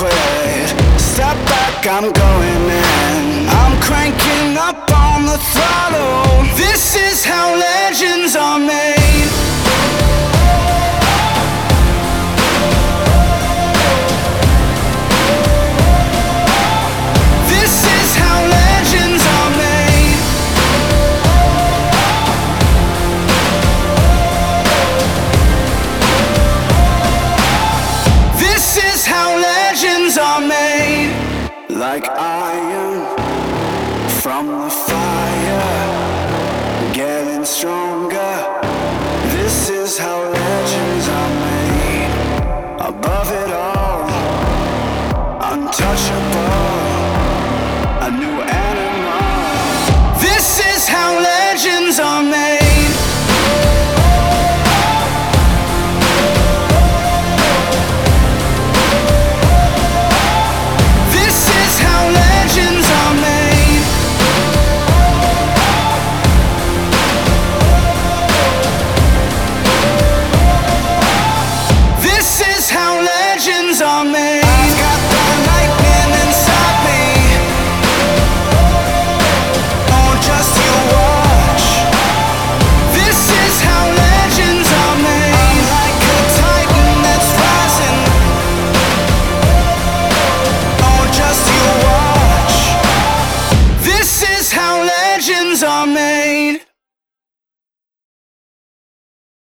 quit. Step back, I'm going in. I'm cranking up on the throttle. This is how legends are made. This is how legends are made. This is how legends are made. Like iron from the fire, getting stronger. This is how legends are made. Above it all, untouchable.